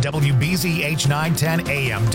WBZH 910 AM,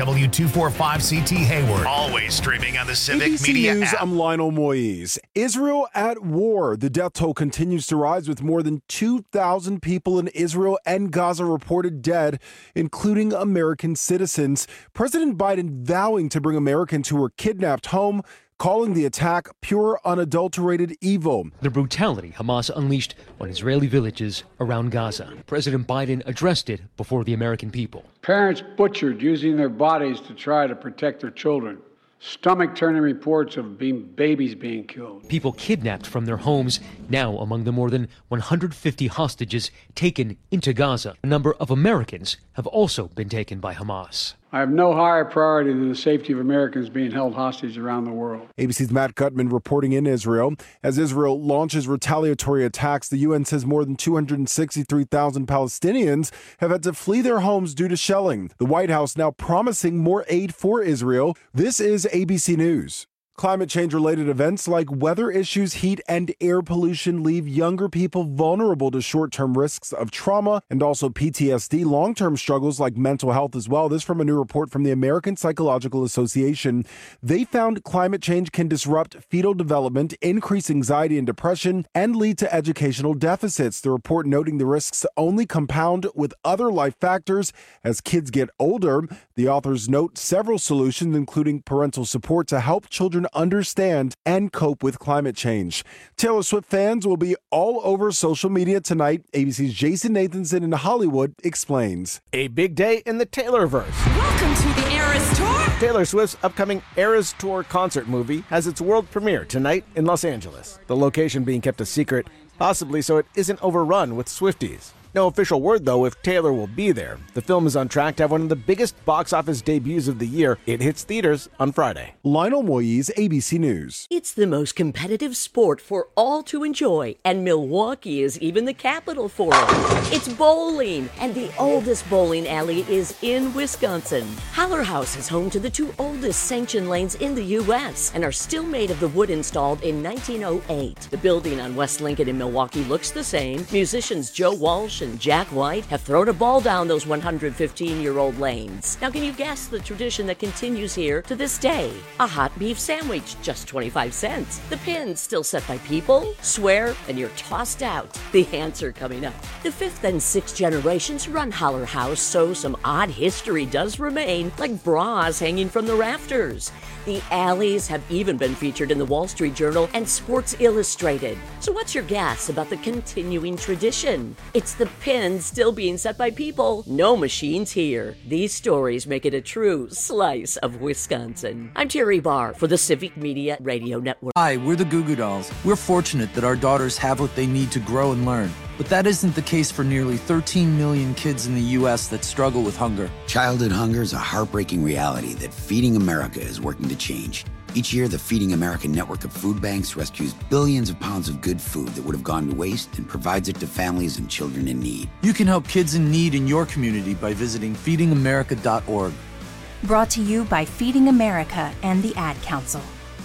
W245CT Hayward. Always streaming on the Civic ABC Media News, app. I'm Lionel Moise. Israel at war. The death toll continues to rise with more than 2,000 people in Israel and Gaza reported dead, including American citizens. President Biden vowing to bring Americans who were kidnapped home, calling the attack pure, unadulterated evil. The brutality Hamas unleashed on Israeli villages around Gaza. President Biden addressed it before the American people. Parents butchered using their bodies to try to protect their children. Stomach-turning reports of babies being killed. People kidnapped from their homes, now among the more than 150 hostages taken into Gaza. A number of Americans have also been taken by Hamas. I have no higher priority than the safety of Americans being held hostage around the world. ABC's Matt Gutman reporting in Israel. As Israel launches retaliatory attacks, the UN says more than 263,000 Palestinians have had to flee their homes due to shelling. The White House now promising more aid for Israel. This is ABC News. Climate change-related events like weather issues, heat, and air pollution leave younger people vulnerable to short-term risks of trauma and also PTSD, long-term struggles like mental health as well. This from a new report from the American Psychological Association. They found climate change can disrupt fetal development, increase anxiety and depression, and lead to educational deficits. The report noting the risks only compound with other life factors as kids get older. The authors note several solutions, including parental support to help children understand and cope with climate change. Taylor Swift fans will be all over social media tonight. ABC's Jason Nathanson in Hollywood explains. A big day in the Taylorverse. Welcome to the Eras Tour. Taylor Swift's upcoming Eras Tour concert movie has its world premiere tonight in Los Angeles. The location being kept a secret, possibly so it isn't overrun with Swifties. No official word, though, if Taylor will be there. The film is on track to have one of the biggest box office debuts of the year. It hits theaters on Friday. Lionel Moise, ABC News. It's the most competitive sport for all to enjoy, and Milwaukee is even the capital for it. It's bowling, and the oldest bowling alley is in Wisconsin. Haller House is home to the two oldest sanctioned lanes in the U.S. and are still made of the wood installed in 1908. The building on West Lincoln in Milwaukee looks the same. Musicians Joe Walsh and Jack White have thrown a ball down those 115-year-old lanes. Now, can you guess the tradition that continues here to this day? A hot beef sandwich, just 25 cents. The pins still set by people, swear, and you're tossed out. The answer coming up. The fifth and sixth generations run Haller House, so some odd history does remain, like bras hanging from the rafters. The alleys have even been featured in the Wall Street Journal and Sports Illustrated. So what's your guess about the continuing tradition? It's the pins still being set by people. No machines here. These stories make it a true slice of Wisconsin. I'm Terry Barr for the Civic Media Radio Network. Hi, we're the Goo Goo Dolls. We're fortunate that our daughters have what they need to grow and learn. But that isn't the case for nearly 13 million kids in the U.S. that struggle with hunger. Childhood hunger is a heartbreaking reality that Feeding America is working to change. Each year, the Feeding America network of food banks rescues billions of pounds of good food that would have gone to waste and provides it to families and children in need. You can help kids in need in your community by visiting feedingamerica.org. Brought to you by Feeding America and the Ad Council.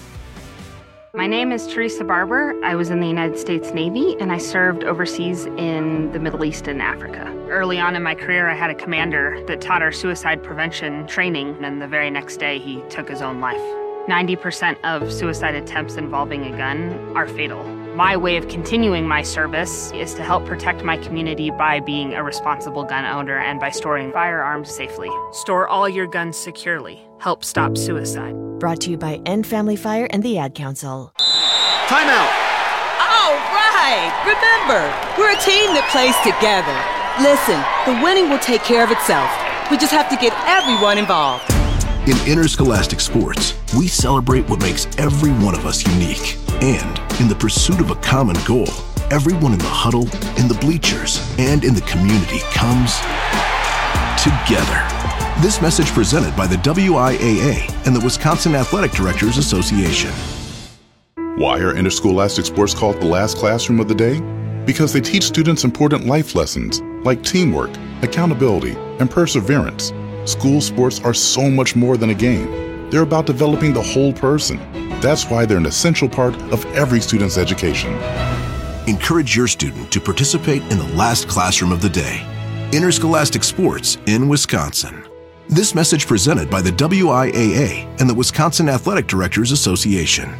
My name is Teresa Barber. I was in the United States Navy, and I served overseas in the Middle East and Africa. Early on in my career, I had a commander that taught our suicide prevention training, and the very next day, he took his own life. 90% of suicide attempts involving a gun are fatal. My way of continuing my service is to help protect my community by being a responsible gun owner and by storing firearms safely. Store all your guns securely. Help stop suicide. Brought to you by End Family Fire and the Ad Council. Time out! All right! Remember, we're a team that plays together. Listen, the winning will take care of itself. We just have to get everyone involved. In interscholastic sports, we celebrate what makes every one of us unique. And in the pursuit of a common goal, everyone in the huddle, in the bleachers, and in the community comes together. This message presented by the WIAA and the Wisconsin Athletic Directors Association. Why are interscholastic sports called the last classroom of the day? Because they teach students important life lessons like teamwork, accountability, and perseverance. School sports are so much more than a game. They're about developing the whole person. That's why they're an essential part of every student's education. Encourage your student to participate in the last classroom of the day. interscholastic sports in Wisconsin. This message presented by the WIAA and the Wisconsin Athletic Directors Association.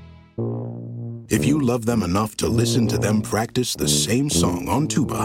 If you love them enough to listen to them practice the same song on tuba,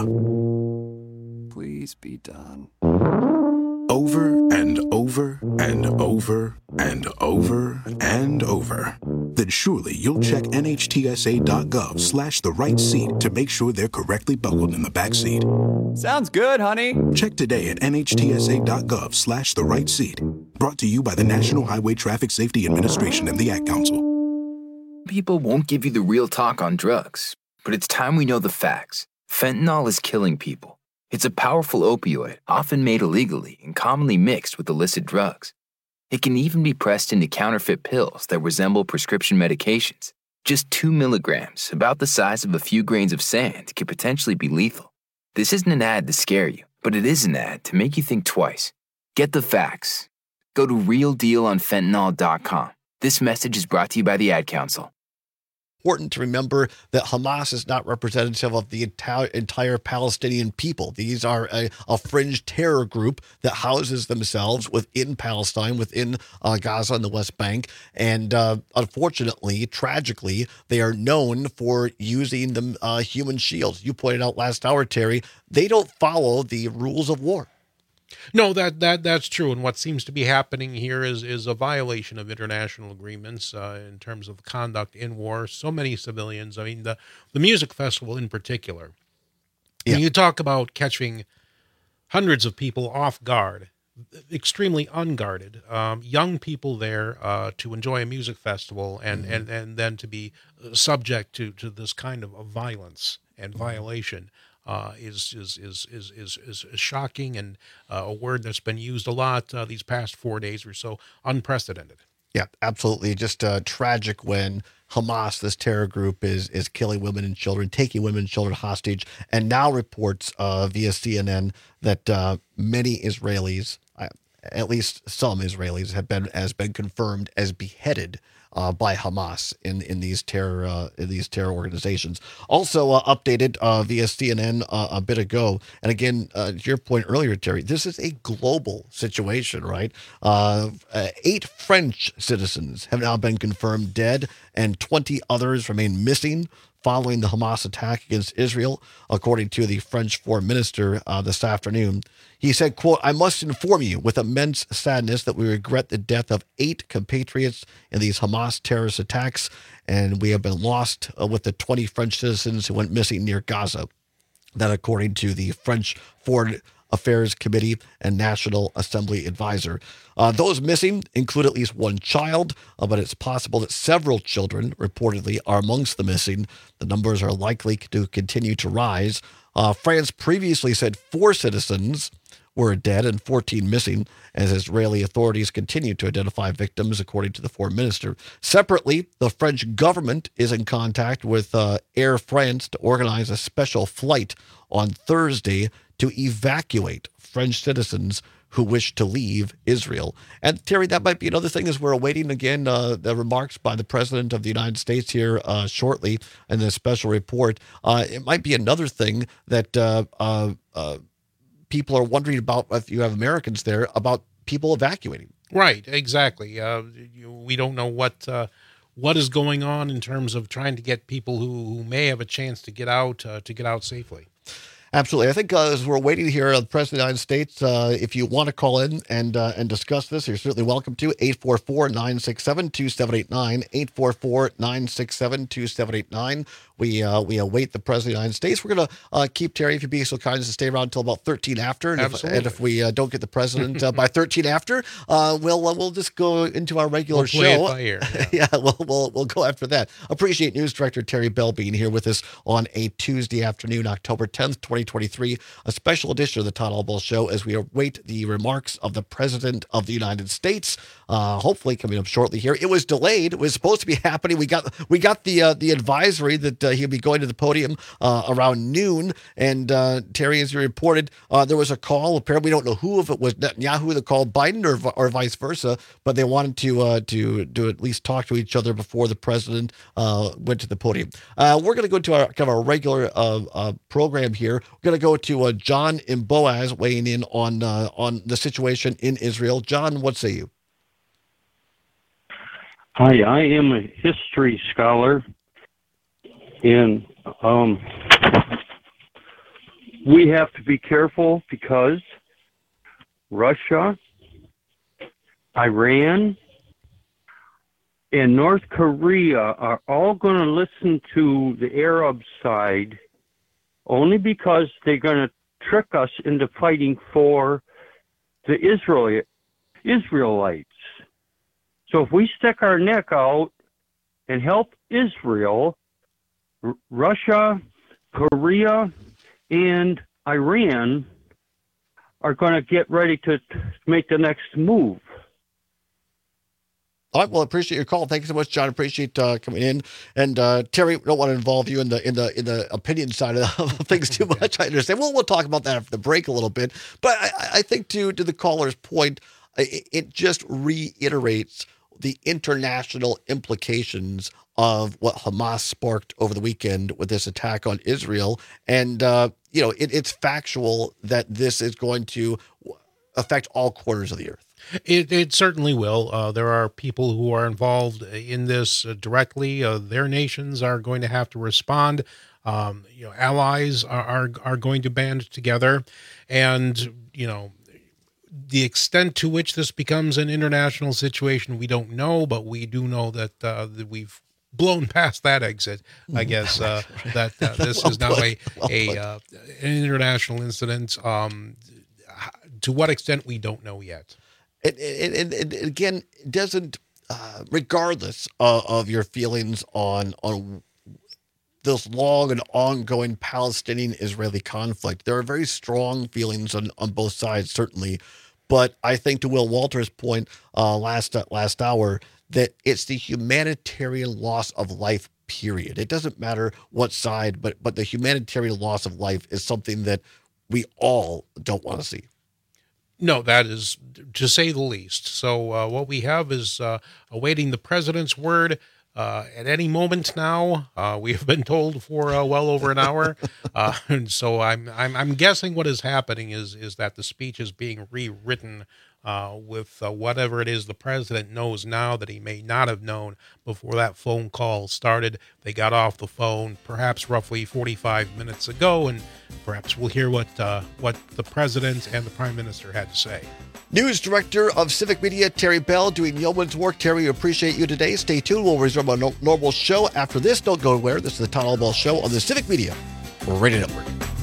please be done. Over and over and over and over and over, then surely you'll check NHTSA.gov/the right seat to make sure they're correctly buckled in the back seat. Sounds good, honey. Check today at NHTSA.gov/the right seat. Brought to you by the National Highway Traffic Safety Administration and the Ad Council. People won't give you the real talk on drugs, but it's time we know the facts. Fentanyl is killing people. It's a powerful opioid, often made illegally and commonly mixed with illicit drugs. It can even be pressed into counterfeit pills that resemble prescription medications. Just 2 milligrams, about the size of a few grains of sand, could potentially be lethal. This isn't an ad to scare you, but it is an ad to make you think twice. Get the facts. Go to realdealonfentanyl.com. This message is brought to you by the Ad Council. Important to remember that Hamas is not representative of the entire Palestinian people. These are a fringe terror group that houses themselves within Palestine, within Gaza and the West Bank. And unfortunately, tragically, they are known for using the human shields. You pointed out last hour, Terry, they don't follow the rules of war. No, that's true. And what seems to be happening here is a violation of international agreements in terms of conduct in war. So many civilians. I mean, the music festival in particular. Yeah. When you talk about catching hundreds of people off guard, extremely unguarded, young people there to enjoy a music festival and then to be subject to this kind of violence and violation. Is shocking and a word that's been used a lot these past 4 days or so, unprecedented. Yeah, absolutely. Just tragic when Hamas, this terror group, is killing women and children, taking women and children hostage, and now reports via CNN that many Israelis, at least some Israelis, have been confirmed as beheaded by Hamas in these terror organizations. Also updated via CNN a bit ago, and again, to your point earlier, Terry, this is a global situation, right? 8 French citizens have now been confirmed dead, and 20 others remain missing following the Hamas attack against Israel, according to the French foreign minister this afternoon. He said, quote, "I must inform you with immense sadness that we regret the death of 8 compatriots in these Hamas terrorist attacks, and we have been lost with the 20 French citizens who went missing near Gaza." That according to the French Foreign Affairs Committee and National Assembly advisor. Those missing include at least 1 child, but it's possible that several children reportedly are amongst the missing. The numbers are likely to continue to rise. France previously said 4 citizens were dead and 14 missing, as Israeli authorities continue to identify victims, according to the foreign minister. Separately, the French government is in contact with Air France to organize a special flight on Thursday to evacuate French citizens who wish to leave Israel. And Terry, that might be another thing as we're awaiting, again, the remarks by the President of the United States here shortly in this special report. It might be another thing that people are wondering about, if you have Americans there, about people evacuating. Right, exactly. We don't know what is going on in terms of trying to get people who may have a chance to get out safely. Absolutely. I think as we're waiting here, the President of the United States, if you want to call in and discuss this, you're certainly welcome to. 844-967-2789, 844-967-2789. We await the President of the United States. We're going to keep, Terry, if you'd be so kind as to stay around until about 13 after. And if we don't get the President by 13 after, we'll just go into our regular show. Play it by ear. Yeah, we'll go after that. Appreciate News Director Terry Bell being here with us on a Tuesday afternoon, October 10th, 2023, a special edition of the Todd Albaugh Show as we await the remarks of the President of the United States, hopefully coming up shortly here. It was delayed. It was supposed to be happening. We got the advisory that he'll be going to the podium around noon. And Terry, as you reported, there was a call. Apparently, we don't know who, if it was Netanyahu that called Biden or vice versa, but they wanted to at least talk to each other before the president went to the podium. We're going to go to our kind of our regular program here. We're going to go to John in Boaz weighing in on the situation in Israel. John, what say you? Hi, I am a history scholar, and we have to be careful because Russia, Iran, and North Korea are all going to listen to the Arab side only because they're going to trick us into fighting for the Israelites. So if we stick our neck out and help Israel, Russia, Korea, and Iran are going to get ready to make the next move. All right. Well, I appreciate your call. Thank you so much, John. Appreciate coming in. And Terry, we don't want to involve you in the opinion side of things too much. I understand. We'll talk about that after the break a little bit. But I think to the caller's point, it just reiterates the international implications of what Hamas sparked over the weekend with this attack on Israel. And, it's factual that this is going to affect all corners of the earth. It certainly will. There are people who are involved in this directly. Their nations are going to have to respond. Allies are going to band together. And, the extent to which this becomes an international situation, we don't know, but we do know that we've blown past that exit, I guess, that this is now an international incident. To what extent, we don't know yet. And again, doesn't, regardless of your feelings on this long and ongoing Palestinian-Israeli conflict, there are very strong feelings on both sides, certainly. But I think to Will Walter's point last hour, that it's the humanitarian loss of life, period. It doesn't matter what side, but the humanitarian loss of life is something that we all don't want to see. No, that is to say the least. So what we have is awaiting the president's word at any moment now. We have been told for well over an hour. And so I'm guessing what is happening is that the speech is being rewritten with whatever it is the president knows now that he may not have known before that phone call started. They got off the phone perhaps roughly 45 minutes ago, and perhaps we'll hear what the president and the prime minister had to say. News Director of Civic Media, Terry Bell, doing yeoman's work. Terry, we appreciate you today. Stay tuned. We'll resume our normal show after this. Don't go anywhere. This is the Todd Albaugh Show on the Civic Media Radio Network.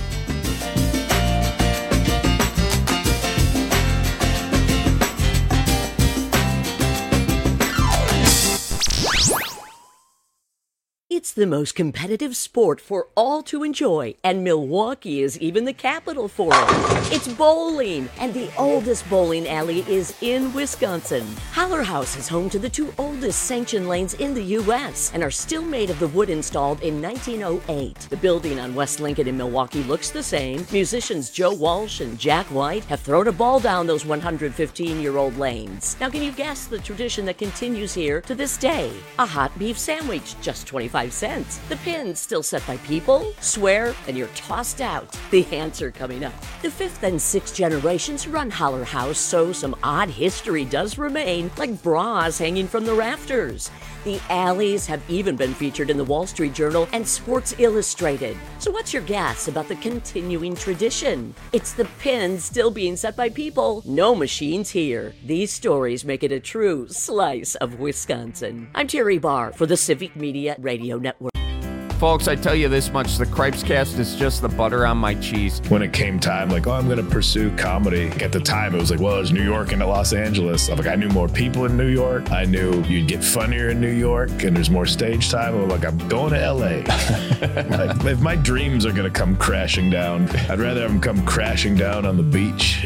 It's the most competitive sport for all to enjoy, and Milwaukee is even the capital for it. It's bowling, and the oldest bowling alley is in Wisconsin. Haller House is home to the two oldest sanctioned lanes in the U.S. and are still made of the wood installed in 1908. The building on West Lincoln in Milwaukee looks the same. Musicians Joe Walsh and Jack White have thrown a ball down those 115-year-old lanes. Now, can you guess the tradition that continues here to this day? A hot beef sandwich, just 25 cents. The pin's still set by people, swear, and you're tossed out. The answer coming up. The fifth and sixth generations run Haller House, so some odd history does remain, like bras hanging from the rafters. The alleys have even been featured in the Wall Street Journal and Sports Illustrated. So what's your guess about the continuing tradition? It's the pins still being set by people. No machines here. These stories make it a true slice of Wisconsin. I'm Terry Barr for the Civic Media Radio Network. Folks, I tell you this much, the Cripescast is just the butter on my cheese. When it came time, I'm going to pursue comedy. At the time, it was it's New York and Los Angeles. I knew more people in New York. I knew you'd get funnier in New York, and there's more stage time. I'm going to L.A. If my dreams are going to come crashing down, I'd rather have them come crashing down on the beach.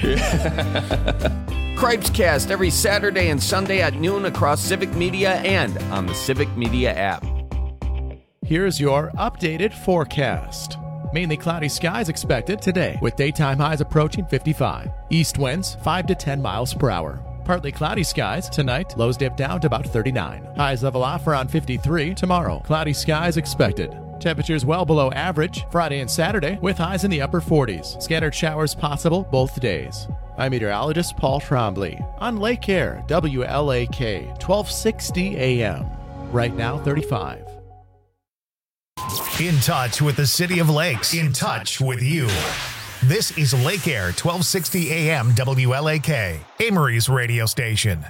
Cripescast every Saturday and Sunday at noon across Civic Media and on the Civic Media app. Here's your updated forecast. Mainly cloudy skies expected today, with daytime highs approaching 55. East winds 5 to 10 miles per hour. Partly cloudy skies tonight, lows dip down to about 39. Highs level off around 53 tomorrow. Cloudy skies expected. Temperatures well below average Friday and Saturday with highs in the upper 40s. Scattered showers possible both days. I'm meteorologist Paul Trombley on Lake Air, WLAK, 1260 AM. Right now, 35. In touch with the City of Lakes. In touch with you. This is Lake Air, 1260 AM, WLAK, Amory's radio station.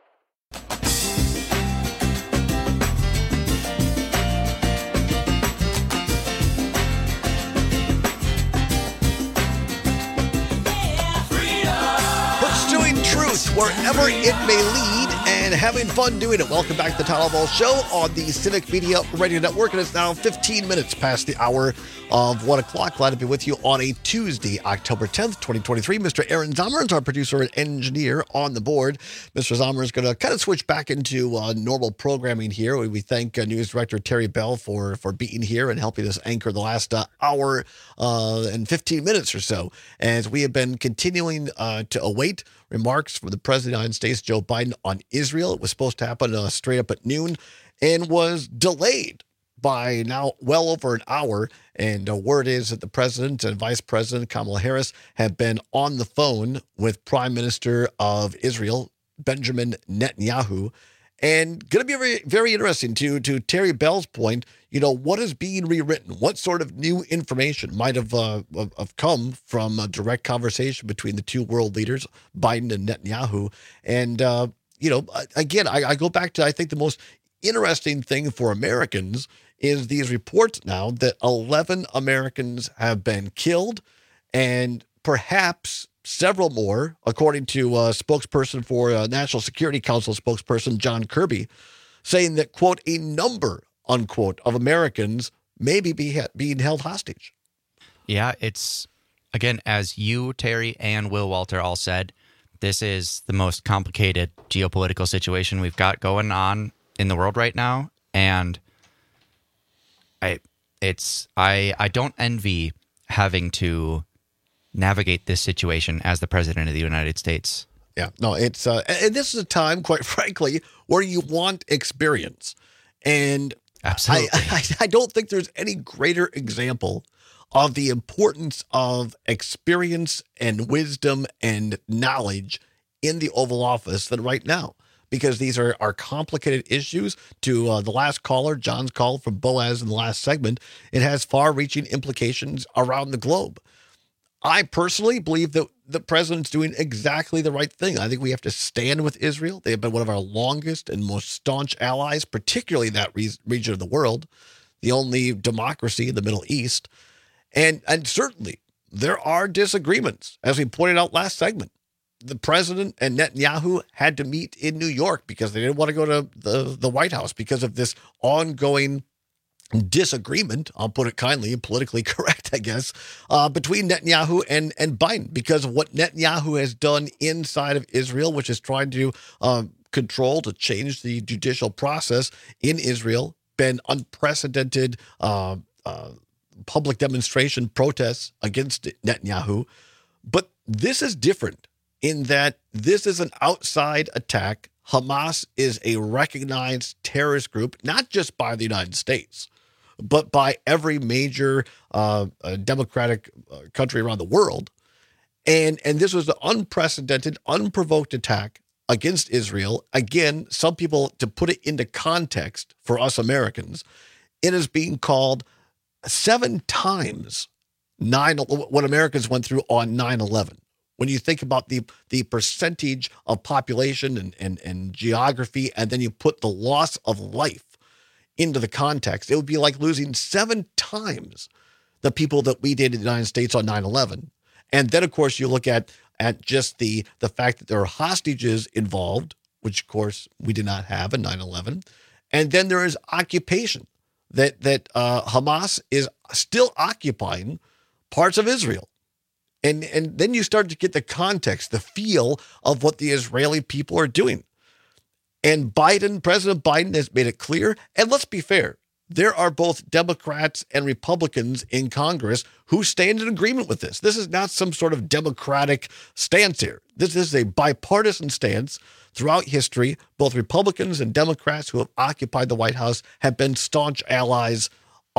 Wherever it may lead, and having fun doing it. Welcome back to the Tyler Ball Show on the Civic Media Radio Network, and it's now 15 minutes past the hour of 1 o'clock. Glad to be with you on a Tuesday, October 10th, 2023. Mr. Aaron Zommer is our producer and engineer on the board. Mr. Zommer is going to kind of switch back into normal programming here. We thank News Director Terry Bell for being here and helping us anchor the last hour and 15 minutes or so, as we have been continuing to await remarks from the President of the United States, Joe Biden, on Israel. It was supposed to happen straight up at noon and was delayed by now well over an hour. And word is that the President and Vice President Kamala Harris have been on the phone with Prime Minister of Israel, Benjamin Netanyahu. And going to be very, very interesting to Terry Bell's point, what is being rewritten? What sort of new information might have come from a direct conversation between the two world leaders, Biden and Netanyahu? And, again, I go back to, I think the most interesting thing for Americans is these reports now that 11 Americans have been killed and perhaps several more, according to a spokesperson for National Security Council spokesperson John Kirby, saying that, quote, a number, unquote, of Americans may be being held hostage. Yeah, it's, again, as you, Terry, and Will Walter all said, this is the most complicated geopolitical situation we've got going on in the world right now. And I don't envy having to navigate this situation as the President of the United States. Yeah, no, it's and this is a time, quite frankly, where you want experience. And absolutely, I don't think there's any greater example of the importance of experience and wisdom and knowledge in the Oval Office than right now, because these are complicated issues. To the last caller, John's call from Boaz in the last segment, it has far-reaching implications around the globe. I personally believe that the president's doing exactly the right thing. I think we have to stand with Israel. They have been one of our longest and most staunch allies, particularly in that region of the world, the only democracy in the Middle East. And certainly there are disagreements, as we pointed out last segment. The president and Netanyahu had to meet in New York because they didn't want to go to the White House because of this ongoing disagreement, I'll put it kindly and politically correct, I guess, between Netanyahu and Biden because of what Netanyahu has done inside of Israel, which is trying to to change the judicial process in Israel, been unprecedented public demonstration protests against Netanyahu. But this is different in that this is an outside attack. Hamas is a recognized terrorist group, not just by the United States, but by every major democratic country around the world. And this was an unprecedented, unprovoked attack against Israel. Again, some people, to put it into context for us Americans, it is being called 7 times what Americans went through on 9/11. When you think about the percentage of population and geography, and then you put the loss of life into the context, it would be like losing 7 times the people that we did in the United States on 9/11. And then, of course, you look at just the fact that there are hostages involved, which, of course, we did not have in 9/11. And then there is occupation, that Hamas is still occupying parts of Israel. And then you start to get the context, the feel of what the Israeli people are doing. And President Biden has made it clear. And let's be fair, there are both Democrats and Republicans in Congress who stand in agreement with this. This is not some sort of democratic stance here. This is a bipartisan stance. Throughout history, both Republicans and Democrats who have occupied the White House have been staunch allies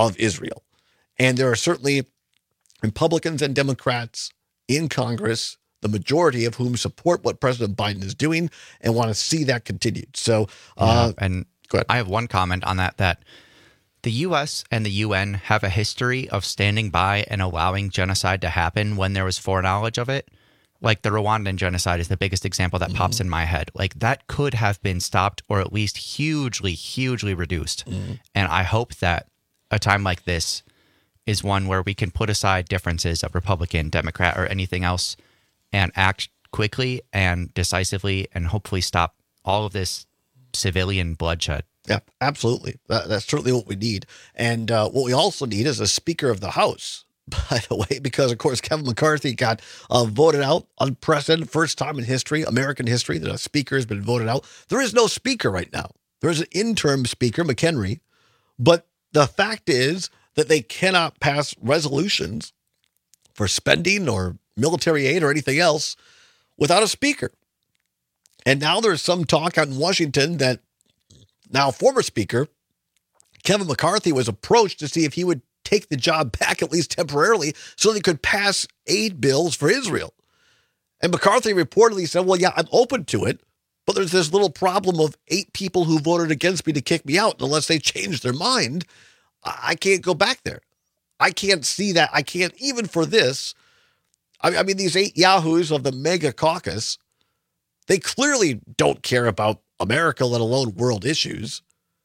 of Israel. And there are certainly Republicans and Democrats in Congress, the majority of whom support what President Biden is doing and want to see that continued. So, and go ahead. I have one comment on that the U.S. and the UN have a history of standing by and allowing genocide to happen when there was foreknowledge of it. Like the Rwandan genocide is the biggest example that pops in my head. Like that could have been stopped or at least hugely, hugely reduced. And I hope that a time like this is one where we can put aside differences of Republican, Democrat, or anything else and act quickly and decisively and hopefully stop all of this civilian bloodshed. Yeah, absolutely. That's certainly what we need. And what we also need is a Speaker of the House, by the way, because, of course, Kevin McCarthy got voted out, unprecedented, first time in history, American history, that a speaker has been voted out. There is no speaker right now. There is an interim speaker, McHenry, but the fact is that they cannot pass resolutions for spending or military aid or anything else without a speaker. And now there's some talk out in Washington that now former Speaker Kevin McCarthy was approached to see if he would take the job back, at least temporarily, so they could pass aid bills for Israel. And McCarthy reportedly said, well, yeah, I'm open to it, but there's this little problem of 8 people who voted against me to kick me out. And unless they change their mind, I can't go back there. I can't see that. I can't, even for this. I mean, these 8 yahoos of the mega caucus, they clearly don't care about America, let alone world issues.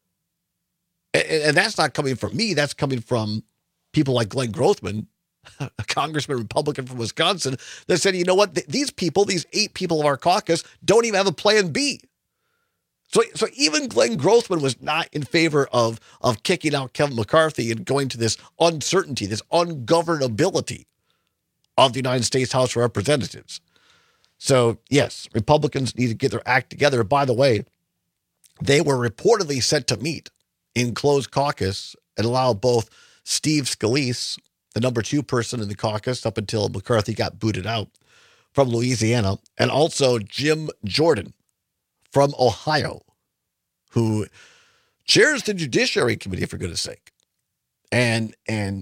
And that's not coming from me. That's coming from people like Glenn Grothman, a congressman, Republican from Wisconsin, that said, you know what? These people, these 8 people of our caucus, don't even have a plan B. So even Glenn Grothman was not in favor of kicking out Kevin McCarthy and going to this uncertainty, this ungovernability of the United States House of Representatives. So, yes, Republicans need to get their act together. By the way, they were reportedly set to meet in closed caucus and allow both Steve Scalise, the number 2 person in the caucus up until McCarthy got booted out from Louisiana, and also Jim Jordan from Ohio, who chairs the Judiciary Committee, for goodness sake. And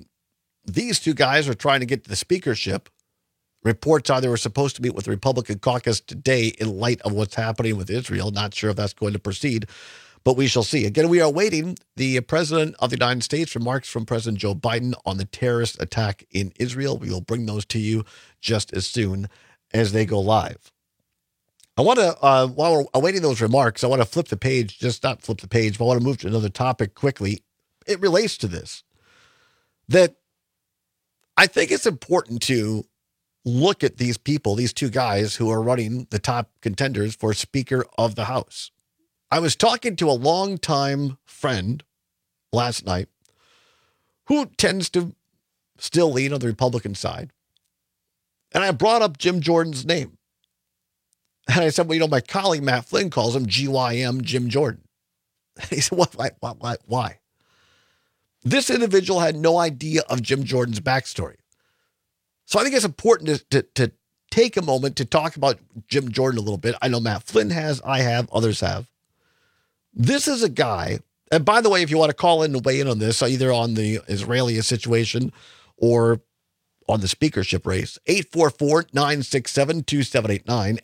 these 2 guys are trying to get to the speakership. Reports are they were supposed to meet with the Republican caucus today in light of what's happening with Israel. Not sure if that's going to proceed, but we shall see. Again, we are awaiting the President of the United States remarks from President Joe Biden on the terrorist attack in Israel. We will bring those to you just as soon as they go live. I want to, while we're awaiting those remarks, I want to flip the page, just not flip the page, but I want to move to another topic quickly. It relates to this, that I think it's important to look at these people, these 2 guys who are running the top contenders for Speaker of the House. I was talking to a longtime friend last night who tends to still lean on the Republican side. And I brought up Jim Jordan's name. And I said, well, you know, my colleague Matt Flynn calls him GYM Jim Jordan. And he said, why? This individual had no idea of Jim Jordan's backstory. So I think it's important to take a moment to talk about Jim Jordan a little bit. I know Matt Flynn has, I have, others have. This is a guy, and by the way, if you want to call in and weigh in on this, either on the Israeli situation or on the speakership race, 844-967-2789,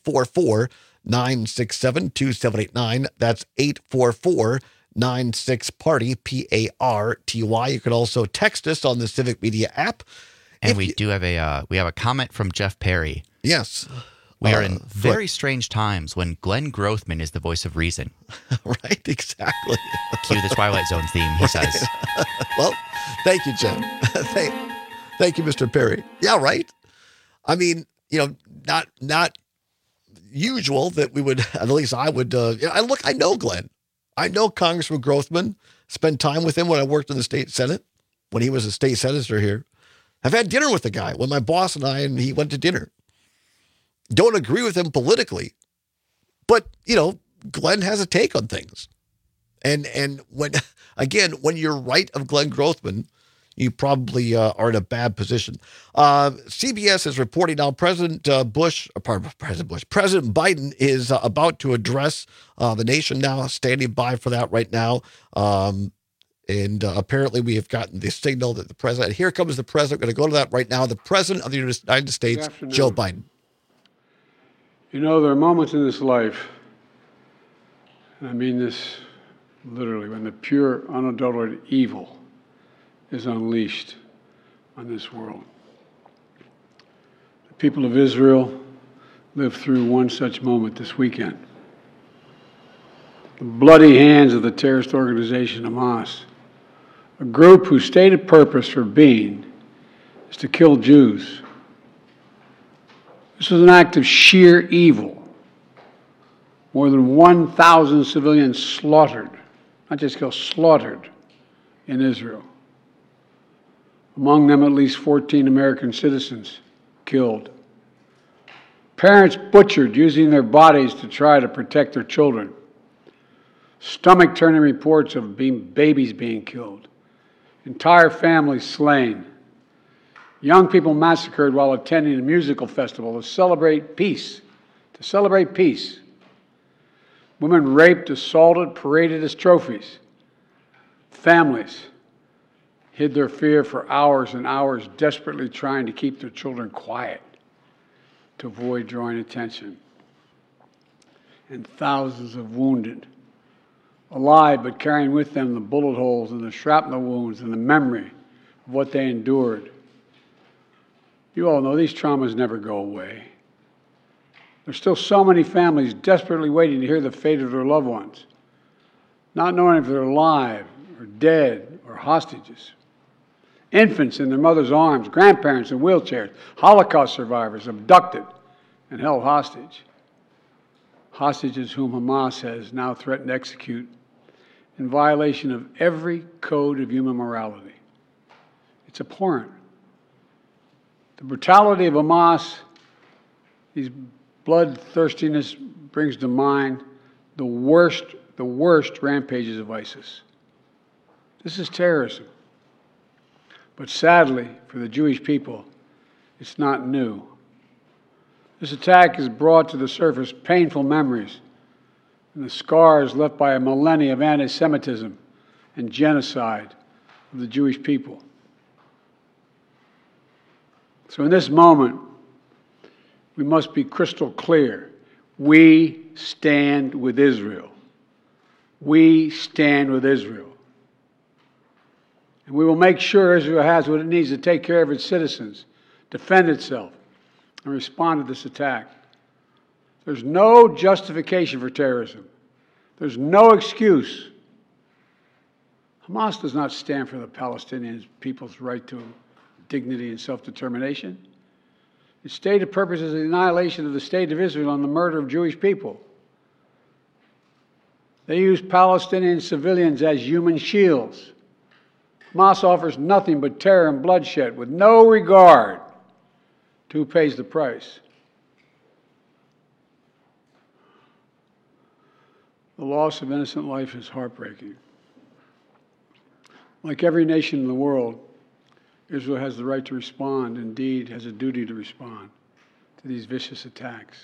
844-967-2789. That's 844-96-PARTY, PARTY. You can also text us on the Civic Media app. And we have a comment from Jeff Perry. Yes. We are in very strange times when Glenn Grothman is the voice of reason. Right, exactly. Cue the Twilight Zone theme, he says. Well, thank you, Jeff. Thank you, Mr. Perry. Yeah, right. I mean, you know, not usual that we would, at least I would, I know Glenn. I know Congressman Grothman, spent time with him when I worked in the state Senate, when he was a state senator here. I've had dinner with the guy when my boss and he went to dinner. Don't agree with him politically, but, you know, Glenn has a take on things. And when you're right of Glenn Grothman, you probably are in a bad position. CBS is reporting now President Biden is about to address the nation now, standing by for that right now. And apparently we have gotten the signal that the president, here comes the president, we're going to go to that right now, the president of the United States, Joe Biden. You know, there are moments in this life, and I mean this literally, when the pure, unadulterated evil is unleashed on this world. The people of Israel lived through one such moment this weekend. The bloody hands of the terrorist organization Hamas, a group whose stated purpose for being is to kill Jews. This was an act of sheer evil. More than 1,000 civilians slaughtered, not just killed, slaughtered in Israel. Among them, at least 14 American citizens killed. Parents butchered using their bodies to try to protect their children. Stomach-turning reports of babies being killed. Entire families slain. Young people massacred while attending a musical festival to celebrate peace. To celebrate peace. Women raped, assaulted, paraded as trophies. Families hid their fear for hours and hours, desperately trying to keep their children quiet to avoid drawing attention. And thousands of wounded, alive but carrying with them the bullet holes and the shrapnel wounds and the memory of what they endured. You all know these traumas never go away. There's still so many families desperately waiting to hear the fate of their loved ones, not knowing if they're alive or dead or hostages. Infants in their mother's arms, grandparents in wheelchairs, Holocaust survivors abducted and held hostage. Hostages whom Hamas has now threatened to execute in violation of every code of human morality. It's abhorrent. The brutality of Hamas, these bloodthirstiness brings to mind the worst rampages of ISIS. This is terrorism. But sadly, for the Jewish people, it's not new. This attack has brought to the surface painful memories and the scars left by a millennia of anti-Semitism and genocide of the Jewish people. So in this moment, we must be crystal clear. We stand with Israel. We stand with Israel. And we will make sure Israel has what it needs to take care of its citizens, defend itself, and respond to this attack. There's no justification for terrorism. There's no excuse. Hamas does not stand for the Palestinian people's right to dignity and self-determination. Its stated purpose is the annihilation of the state of Israel and the murder of Jewish people. They use Palestinian civilians as human shields. Hamas offers nothing but terror and bloodshed with no regard to who pays the price. The loss of innocent life is heartbreaking. Like every nation in the world, Israel has the right to respond, indeed has a duty to respond to these vicious attacks.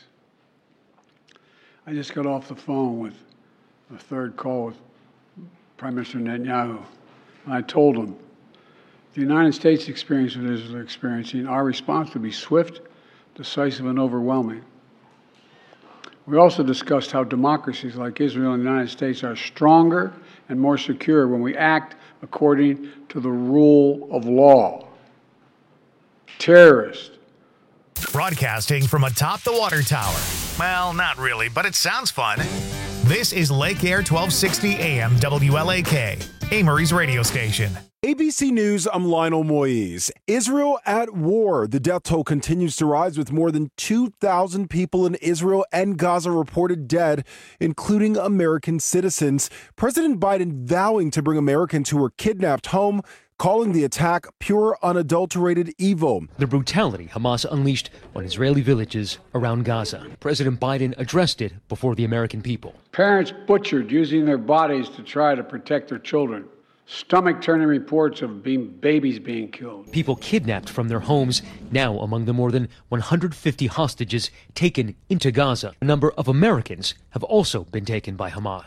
I just got off the phone with a third call with Prime Minister Netanyahu, and I told him, the United States experience what Israel is experiencing, our response would be swift, decisive, and overwhelming. We also discussed how democracies like Israel and the United States are stronger and more secure when we act according to the rule of law. Terrorists. Broadcasting from atop the water tower. Well, not really, but it sounds fun. This is Lake Air 1260 AM WLAK, Amory's radio station. ABC News, I'm Lionel Moise. Israel at war. The death toll continues to rise with more than 2,000 people in Israel and Gaza reported dead, including American citizens. President Biden vowing to bring Americans who were kidnapped home, calling the attack pure, unadulterated evil. The brutality Hamas unleashed on Israeli villages around Gaza. President Biden addressed it before the American people. Parents butchered using their bodies to try to protect their children. Stomach-turning reports of babies being killed. People kidnapped from their homes, now among the more than 150 hostages taken into Gaza. A number of Americans have also been taken by Hamas.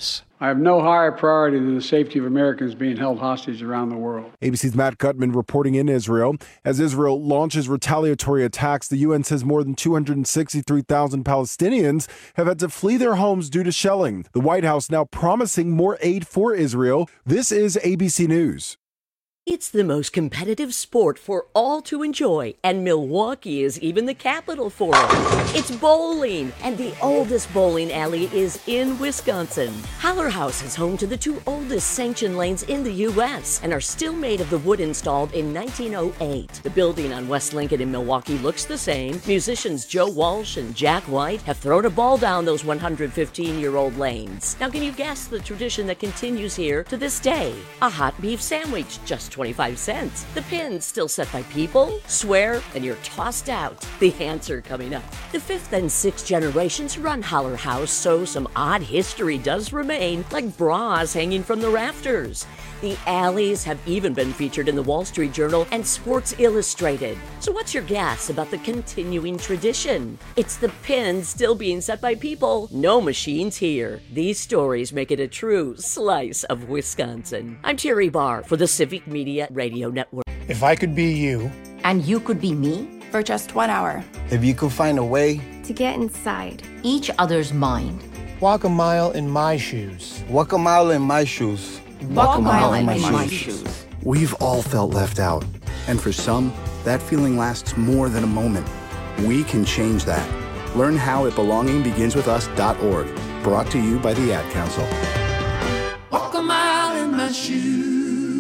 I have no higher priority than the safety of Americans being held hostage around the world. ABC's Matt Gutman reporting in Israel. As Israel launches retaliatory attacks, the UN says more than 263,000 Palestinians have had to flee their homes due to shelling. The White House now promising more aid for Israel. This is ABC News. It's the most competitive sport for all to enjoy, and Milwaukee is even the capital for it. It's bowling, and the oldest bowling alley is in Wisconsin. Haller House is home to the two oldest sanctioned lanes in the U.S. and are still made of the wood installed in 1908. The building on West Lincoln in Milwaukee looks the same. Musicians Joe Walsh and Jack White have thrown a ball down those 115-year-old lanes. Now, can you guess the tradition that continues here to this day? A hot beef sandwich, just 25 cents. The pins still set by people, swear, and you're tossed out. The answer coming up. The fifth and sixth generations run Haller House, so some odd history does remain, like bras hanging from the rafters. The alleys have even been featured in the Wall Street Journal and Sports Illustrated. So what's your guess about the continuing tradition? It's the pins still being set by people. No machines here. These stories make it a true slice of Wisconsin. I'm Terry Barr for the Civic Media Radio Network. If I could be you. And you could be me? For just 1 hour. If you could find a way. To get inside. Each other's mind. Walk a mile in my shoes. Walk a mile in my shoes. Walk a mile in my shoes. We've all felt left out. And for some, that feeling lasts more than a moment. We can change that. Learn how at belongingbeginswithus.org. Brought to you by the Ad Council. Walk a mile in my shoes.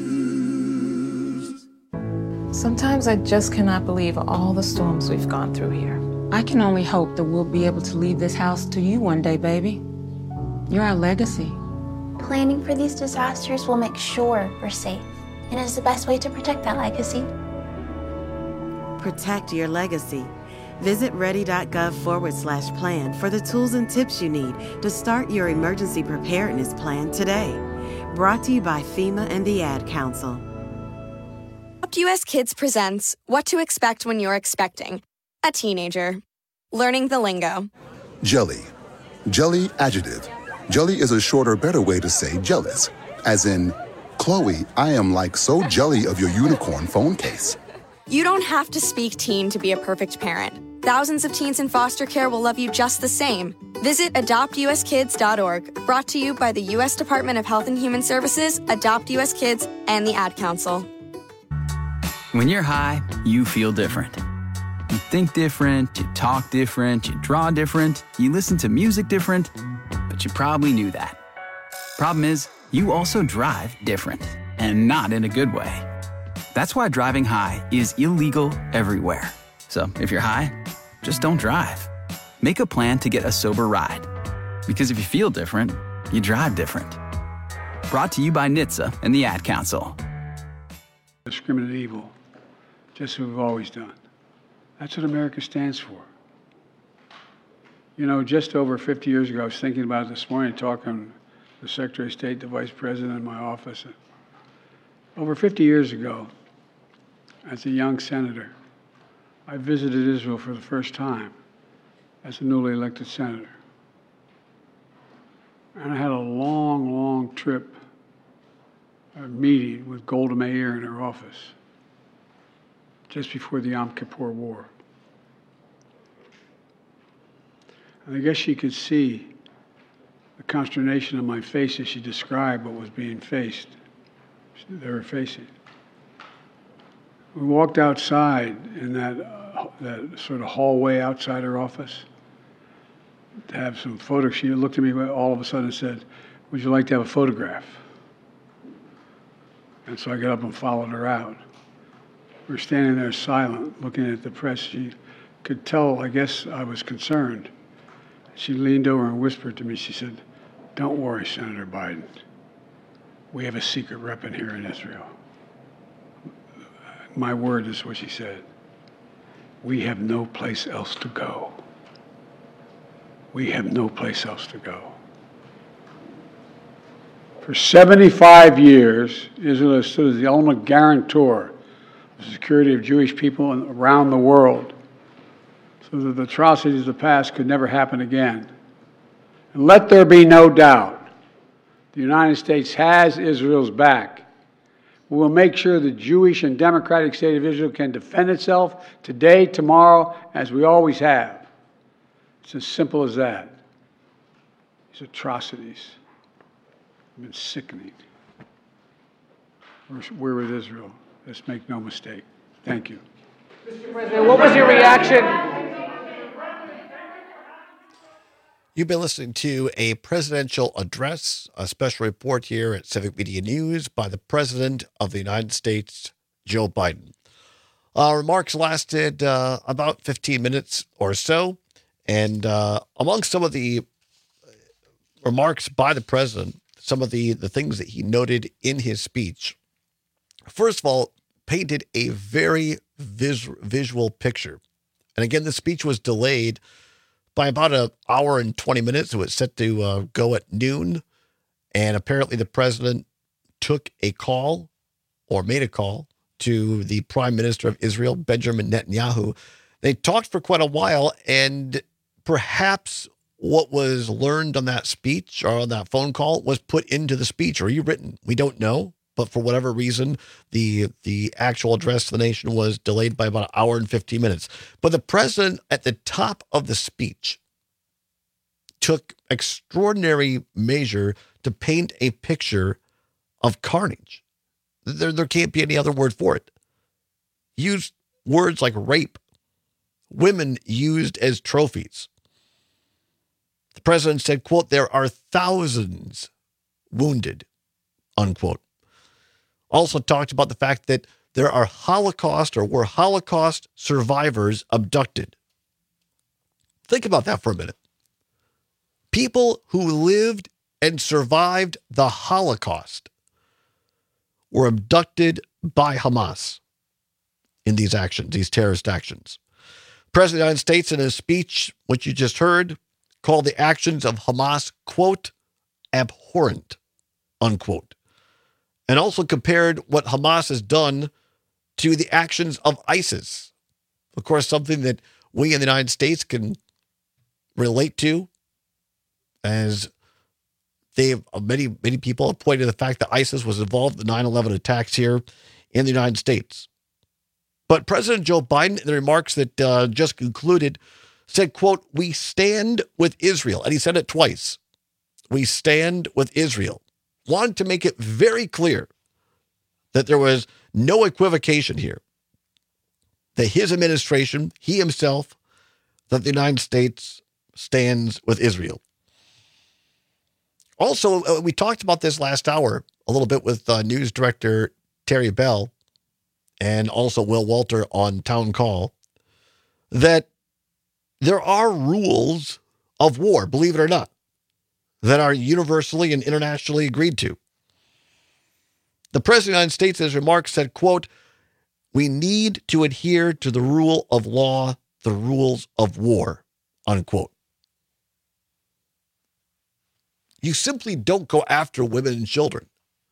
Sometimes I just cannot believe all the storms we've gone through here. I can only hope that we'll be able to leave this house to you one day, baby. You're our legacy. Planning for these disasters will make sure we're safe, and is the best way to protect that legacy. Protect your legacy. Visit ready.gov/plan for the tools and tips you need to start your emergency preparedness plan today. Brought to you by FEMA and the Ad Council. Adopt US Kids presents What to Expect When You're Expecting a Teenager. Learning the lingo. Jelly. Jelly adjective. Jelly is a shorter, better way to say jealous. As in, Chloe, I am like so jelly of your unicorn phone case. You don't have to speak teen to be a perfect parent. Thousands of teens in foster care will love you just the same. Visit adoptuskids.org. Brought to you by the U.S. Department of Health and Human Services, Adopt US Kids, and the Ad Council. When you're high, you feel different. You think different, you talk different, you draw different, you listen to music different, but you probably knew that. Problem is, you also drive different, and not in a good way. That's why driving high is illegal everywhere. So if you're high, just don't drive. Make a plan to get a sober ride. Because if you feel different, you drive different. Brought to you by NHTSA and the Ad Council. Discriminate evil, just as we've always done. That's what America stands for. You know, just over 50 years ago, I was thinking about it this morning, talking to the Secretary of State, the Vice President in my office. Over 50 years ago, as a young senator, I visited Israel for the first time as a newly elected senator. And I had a long, long trip, a meeting with Golda Meir in her office just before the Yom Kippur War. And I guess she could see the consternation on my face as she described what was being faced, they were facing. We walked outside in that sort of hallway outside her office to have some photos. She looked at me all of a sudden and said, "Would you like to have a photograph?" And so I got up and followed her out. We were standing there silent, looking at the press. She could tell, I guess, I was concerned. She leaned over and whispered to me, she said, "Don't worry, Senator Biden. We have a secret rep in here in Israel." My word is what she said. We have no place else to go. We have no place else to go. For 75 years, Israel has stood as the ultimate guarantor of the security of Jewish people around the world, so that the atrocities of the past could never happen again. And let there be no doubt, The United States has Israel's back. We will make sure the Jewish and democratic state of Israel can defend itself today, tomorrow, as we always have. It's as simple as that. These atrocities have been sickening. We're with Israel. Let's make no mistake. Thank you. Mr. President, what was your reaction? You've been listening to a presidential address, a special report here at Civic Media News by the President of the United States, Joe Biden. Remarks lasted about 15 minutes or so. And among some of the remarks by the president, some of the things that he noted in his speech, first of all, painted a very visual picture. And again, the speech was delayed by about an hour and 20 minutes. It was set to go at noon. And apparently the president took a call or made a call to the Prime Minister of Israel, Benjamin Netanyahu. They talked for quite a while, and perhaps what was learned on that speech or on that phone call was put into the speech or rewritten. We don't know. But for whatever reason, the actual address to the nation was delayed by about an hour and 15 minutes. But the president, at the top of the speech, took extraordinary measure to paint a picture of carnage. There can't be any other word for it. Used words like rape, women used as trophies. The president said, quote, "There are thousands wounded," unquote. Also talked about the fact that there are were Holocaust survivors abducted. Think about that for a minute. People who lived and survived the Holocaust were abducted by Hamas in these actions, these terrorist actions. The President of the United States, in his speech, which you just heard, called the actions of Hamas, quote, "abhorrent," unquote. And also compared what Hamas has done to the actions of ISIS. Of course, something that we in the United States can relate to, as many people have pointed to the fact that ISIS was involved in the 9/11 attacks here in the United States. But President Joe Biden, in the remarks that just concluded, said, quote, "We stand with Israel." And he said it twice. We stand with Israel. Wanted to make it very clear that there was no equivocation here, that his administration, he himself, that the United States stands with Israel. Also, we talked about this last hour a little bit with news director Terry Bell and also Will Walter on Town Call, that there are rules of war, believe it or not, that are universally and internationally agreed to. The President of the United States, in his remarks, said, quote, "We need to adhere to the rule of law, the rules of war," unquote. You simply don't go after women and children.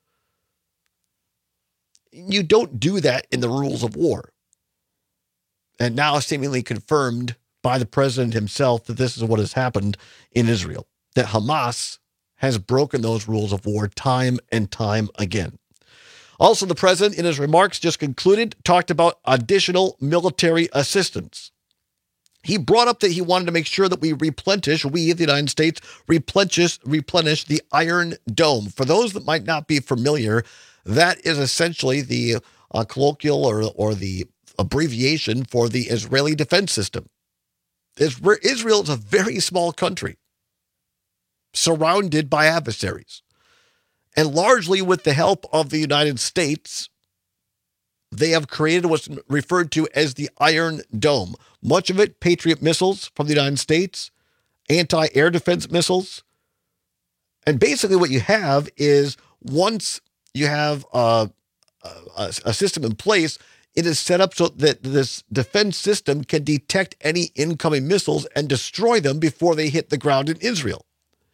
You don't do that in the rules of war. And now seemingly confirmed by the president himself that this is what has happened in Israel, that Hamas has broken those rules of war time and time again. Also, the president, in his remarks just concluded, talked about additional military assistance. He brought up that he wanted to make sure that we, the United States, replenish the Iron Dome. For those that might not be familiar, that is essentially the colloquial or the abbreviation for the Israeli defense system. Israel is a very small country, surrounded by adversaries. And largely with the help of the United States, they have created what's referred to as the Iron Dome. Much of it, Patriot missiles from the United States, anti-air defense missiles. And basically what you have is, once you have a system in place, it is set up so that this defense system can detect any incoming missiles and destroy them before they hit the ground in Israel.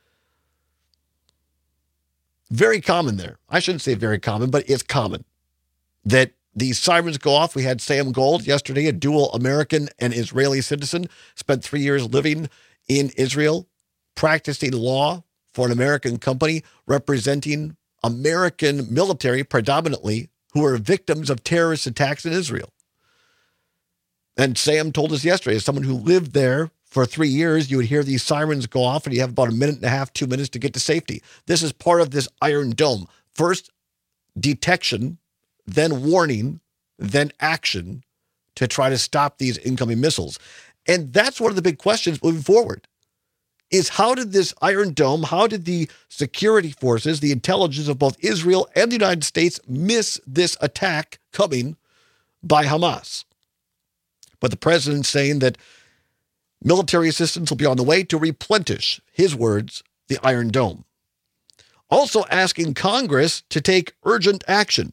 Very common there. I shouldn't say very common, but it's common that these sirens go off. We had Sam Gold yesterday, a dual American and Israeli citizen, spent 3 years living in Israel, practicing law for an American company representing American military predominantly who are victims of terrorist attacks in Israel. And Sam told us yesterday, as someone who lived there for 3 years, you would hear these sirens go off and you have about a minute and a half, 2 minutes to get to safety. This is part of this Iron Dome. First, detection, then warning, then action to try to stop these incoming missiles. And that's one of the big questions moving forward, is how did this Iron Dome, how did the security forces, the intelligence of both Israel and the United States miss this attack coming by Hamas? But the president's saying that military assistance will be on the way to replenish, his words, the Iron Dome. Also asking Congress to take urgent action.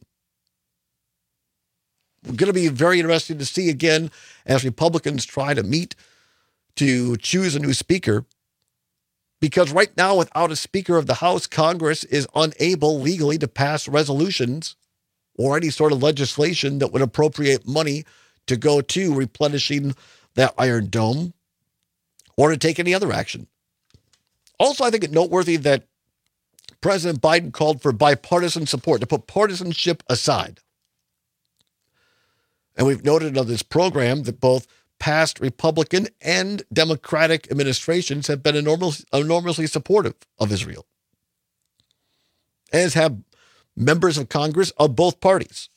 It's going to be very interesting to see again as Republicans try to meet to choose a new speaker, because right now, without a Speaker of the House, Congress is unable legally to pass resolutions or any sort of legislation that would appropriate money to go to replenishing that Iron Dome or to take any other action. Also, I think it noteworthy that President Biden called for bipartisan support, to put partisanship aside. And we've noted on this program that both past Republican and Democratic administrations have been enormously supportive of Israel, as have members of Congress of both parties.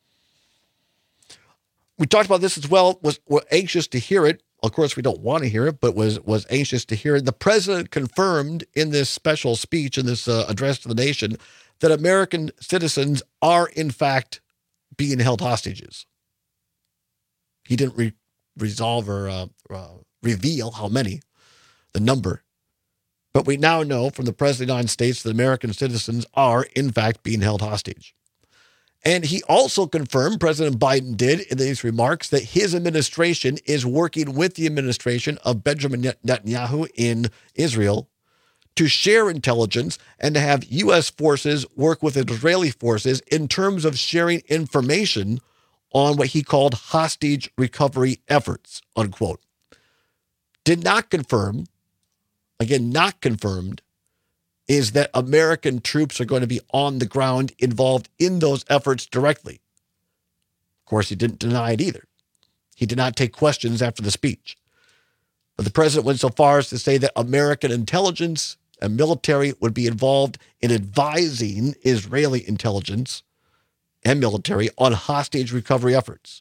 We talked about this as well, we're anxious to hear it. Of course, we don't want to hear it, but was anxious to hear it. The president confirmed in this special speech, in this address to the nation, that American citizens are, in fact, being held hostages. He didn't resolve or reveal how many, the number. But we now know from the President of the United States that American citizens are, in fact, being held hostage. And he also confirmed, President Biden did in these remarks, that his administration is working with the administration of Benjamin Netanyahu in Israel to share intelligence and to have U.S. forces work with Israeli forces in terms of sharing information on what he called hostage recovery efforts, unquote. Did not confirm, again, not confirmed, is that American troops are going to be on the ground involved in those efforts directly. Of course, he didn't deny it either. He did not take questions after the speech. But the president went so far as to say that American intelligence and military would be involved in advising Israeli intelligence and military on hostage recovery efforts.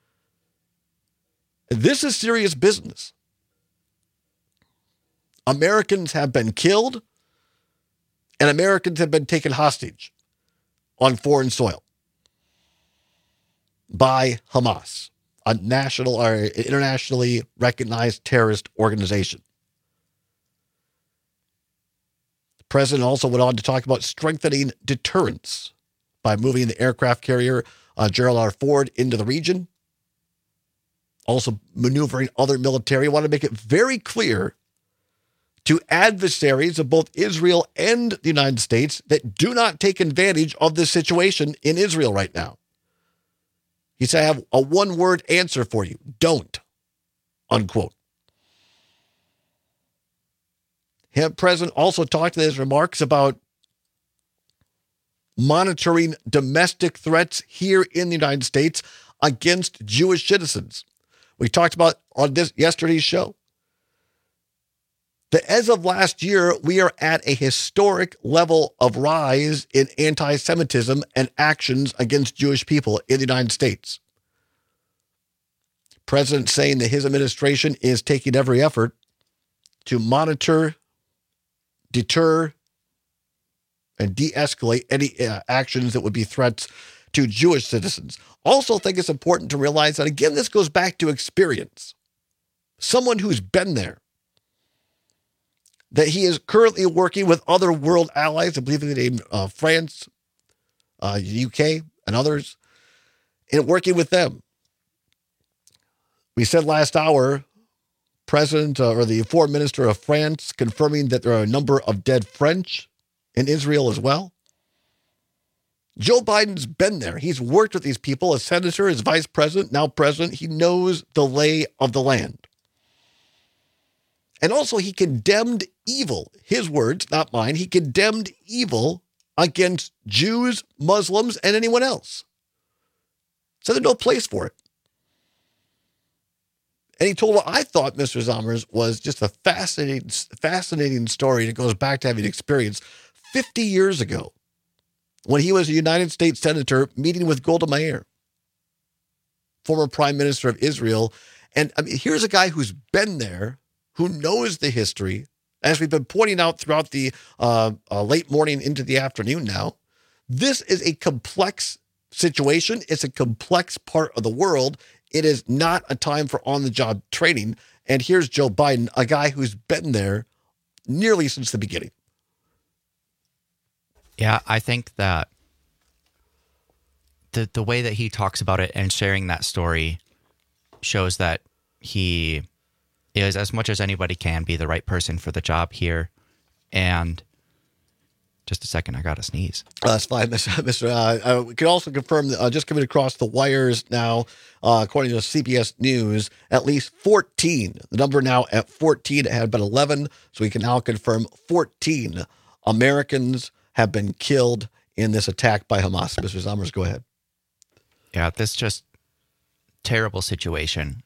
This is serious business. Americans have been killed and Americans have been taken hostage on foreign soil by Hamas, a national or internationally recognized terrorist organization. The president also went on to talk about strengthening deterrence by moving the aircraft carrier Gerald R. Ford into the region, also maneuvering other military. I want to make it very clear to adversaries of both Israel and the United States that do not take advantage of this situation in Israel right now. He said, I have a one-word answer for you. Don't, unquote. The president also talked in his remarks about monitoring domestic threats here in the United States against Jewish citizens. We talked about on this yesterday's show that as of last year, we are at a historic level of rise in anti-Semitism and actions against Jewish people in the United States. President saying that his administration is taking every effort to monitor, deter, and de-escalate any actions that would be threats to Jewish citizens. Also think it's important to realize that, again, this goes back to experience. Someone who's been there, that he is currently working with other world allies, I believe they named France, UK, and others, and working with them. We said last hour, President or the Foreign Minister of France confirming that there are a number of dead French in Israel as well. Joe Biden's been there. He's worked with these people as senator, as vice president, now president. He knows the lay of the land. And also he condemned evil, his words, not mine. He condemned evil against Jews, Muslims, and anyone else. So there's no place for it. And he told what I thought, Mr. Zommers, was just a fascinating story that goes back to having experienced 50 years ago when he was a United States Senator meeting with Golda Meir, former Prime Minister of Israel. And I mean, here's a guy who's been there, who knows the history, as we've been pointing out throughout the late morning into the afternoon now. This is a complex situation. It's a complex part of the world. It is not a time for on-the-job training. And here's Joe Biden, a guy who's been there nearly since the beginning. Yeah, I think that the way that he talks about it and sharing that story shows that he is, as much as anybody can, be the right person for the job here. And just a second, I got to sneeze. That's fine, Mr. We can also confirm, just coming across the wires now, according to CBS News, at least 14. The number now at 14. It had been 11, so we can now confirm 14 Americans have been killed in this attack by Hamas. Mr. Zommers, go ahead. Yeah, this just terrible situation.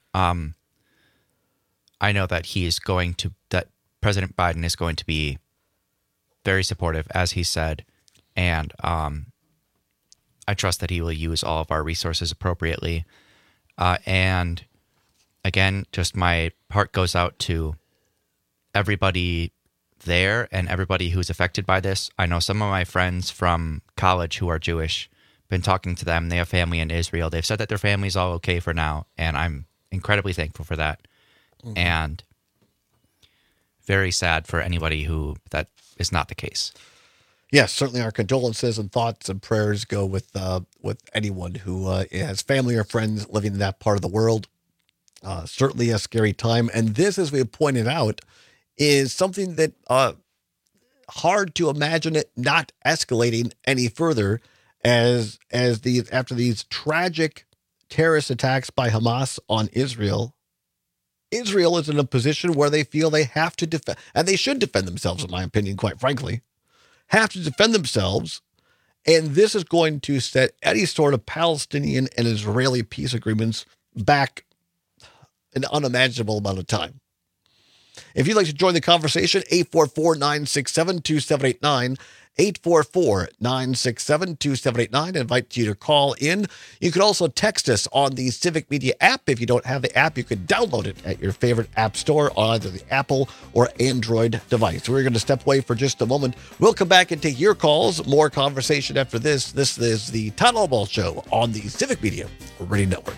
I know that that President Biden is going to be very supportive, as he said, and I trust that he will use all of our resources appropriately. And again, just my heart goes out to everybody there and everybody who's affected by this. I know some of my friends from college who are Jewish, been talking to them. They have family in Israel. They've said that their family's all okay for now, and I'm incredibly thankful for that. Mm-hmm. And very sad for anybody who that is not the case. Yes, certainly our condolences and thoughts and prayers go with anyone who has family or friends living in that part of the world. Certainly a scary time. And this, as we have pointed out, is something that hard to imagine it not escalating any further after these tragic terrorist attacks by Hamas on Israel. Israel is in a position where they feel they have to defend, and they should defend themselves, in my opinion, quite frankly, have to defend themselves. And this is going to set any sort of Palestinian and Israeli peace agreements back an unimaginable amount of time. If you'd like to join the conversation, 844-967-2789, 844-967-2789. I invite you to call in. You can also text us on the Civic Media app. If you don't have the app, you can download it at your favorite app store on either the Apple or Android device. We're going to step away for just a moment. We'll come back and take your calls. More conversation after this. This is the Todd Albaugh Show on the Civic Media Radio Network.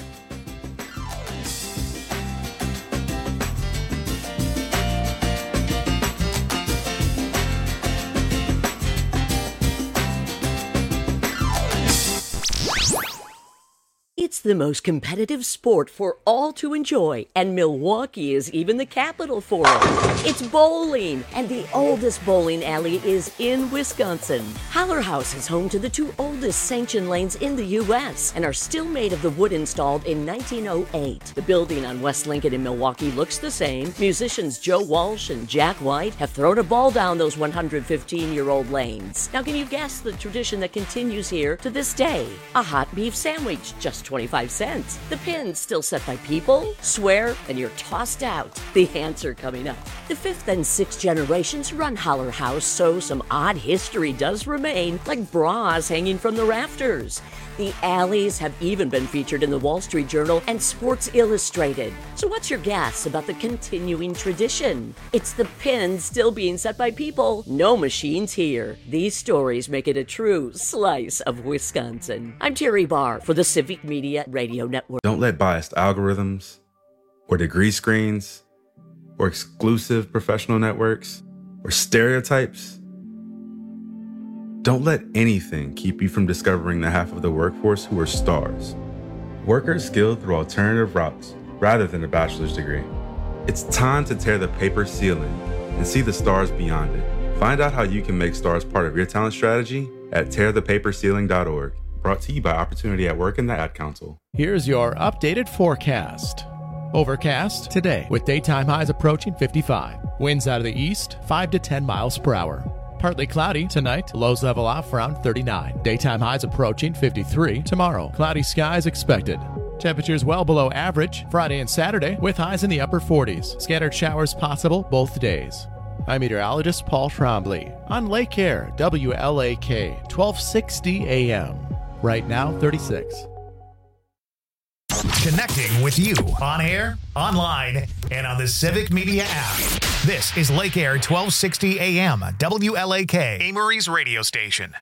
It's the most competitive sport for all to enjoy, and Milwaukee is even the capital for it. It's bowling, and the oldest bowling alley is in Wisconsin. Haller House is home to the two oldest sanctioned lanes in the U.S. and are still made of the wood installed in 1908. The building on West Lincoln in Milwaukee looks the same. Musicians Joe Walsh and Jack White have thrown a ball down those 115-year-old lanes. Now, can you guess the tradition that continues here to this day? A hot beef sandwich, just 25 cents. The pins still set by people, swear, and you're tossed out. The answer coming up. The fifth and sixth generations run Haller House, so some odd history does remain, like bras hanging from the rafters. The alleys have even been featured in the Wall Street Journal and Sports Illustrated. So what's your guess about the continuing tradition? It's the pins still being set by people. No machines here. These stories make it a true slice of Wisconsin. I'm Terry Barr for the Civic Media Radio Network. Don't let biased algorithms or degree screens or exclusive professional networks or stereotypes. Don't let anything keep you from discovering the half of the workforce who are stars. Workers skilled through alternative routes rather than a bachelor's degree. It's time to tear the paper ceiling and see the stars beyond it. Find out how you can make stars part of your talent strategy at tearthepaperceiling.org. Brought to you by Opportunity at Work and the Ad Council. Here's your updated forecast. Overcast today with daytime highs approaching 55. Winds out of the east, 5 to 10 miles per hour. Partly cloudy tonight, lows level off around 39. Daytime highs approaching 53 tomorrow. Cloudy skies expected. Temperatures well below average Friday and Saturday with highs in the upper 40s. Scattered showers possible both days. I'm meteorologist Paul Trombley on Lake Air, WLAK, 1260 AM. Right now, 36. Connecting with you on air, online, and on the Civic Media app. This is Lake Air 1260 AM, WLAK, Amory's radio station.